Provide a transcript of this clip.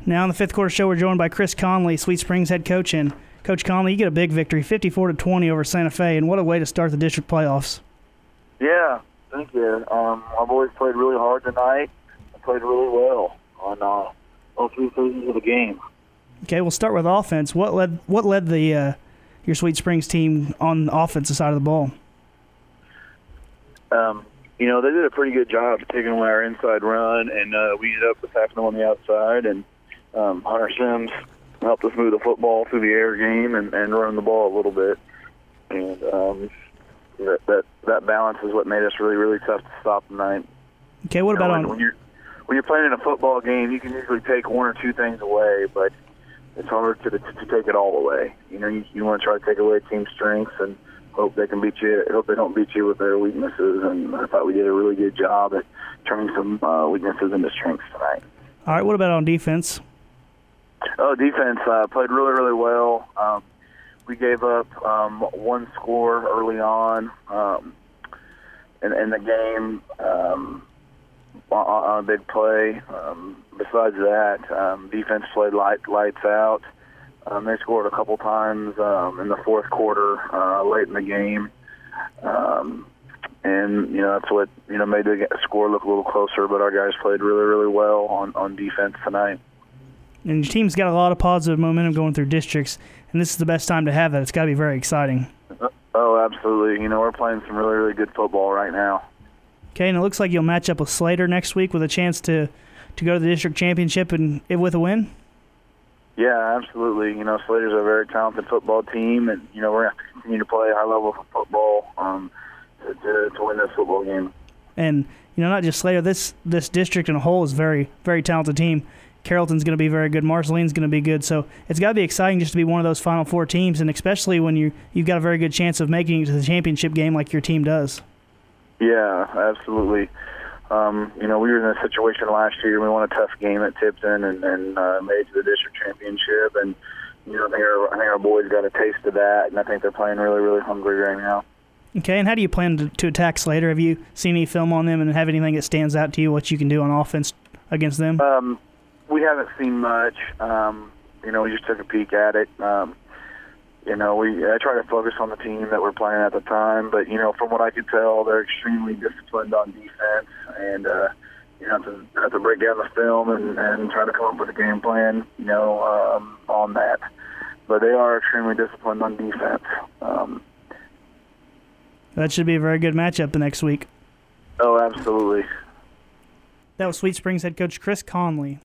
Now in the fifth quarter show, we're joined by Chris Conley, Sweet Springs head coach. And Coach Conley, you get a big victory, 54-20 over Santa Fe, and what a way to start the district playoffs. Yeah, thank you. Our boys played really hard tonight. They played really well on all three phases of the game. Okay, we'll start with offense. What led the your Sweet Springs team on the offensive side of the ball? They did a pretty good job of taking away our inside run, and we ended up attacking them on the outside, and Hunter Sims helped us move the football through the air game and run the ball a little bit. And that balance is what made us really, really tough to stop tonight. Okay, what about when you're playing in a football game, you can usually take one or two things away, but it's hard to take it all away. You want to try to take away team strengths and hope they can beat you. Hope they don't beat you with their weaknesses. And I thought we did a really good job at turning some weaknesses into strengths tonight. All right, what about on defense? Defense played really, really well. We gave up one score early on in the game on a big play. Besides that, defense played lights out. They scored a couple times in the fourth quarter late in the game. And that's what made the score look a little closer, but our guys played really, really well on defense tonight. And your team's got a lot of positive momentum going through districts, and this is the best time to have that. It's got to be very exciting. Oh, absolutely. We're playing some really, really good football right now. Okay, and it looks like you'll match up with Slater next week with a chance to go to the district championship and with a win? Yeah, absolutely. Slater's a very talented football team, and, we're going to have to continue to play a high level of football to win this football game. And, not just Slater, this district in a whole is a very, very talented team. Carrollton's going to be very good. Marceline's going to be good. So it's got to be exciting just to be one of those Final Four teams, and especially when you've got a very good chance of making it to the championship game like your team does. Yeah, absolutely. We were in a situation last year. We won a tough game at Tipton and made it to the district championship. And I think our boys got a taste of that, and I think they're playing really, really hungry right now. Okay, and how do you plan to attack Slater? Have you seen any film on them and have anything that stands out to you, what you can do on offense against them? We haven't seen much. We just took a peek at it. I try to focus on the team that we're playing at the time, but from what I could tell, they're extremely disciplined on defense, and have to break down the film and try to come up with a game plan, on that. But they are extremely disciplined on defense. That should be a very good matchup the next week. Oh, absolutely. That was Sweet Springs head coach Chris Conley.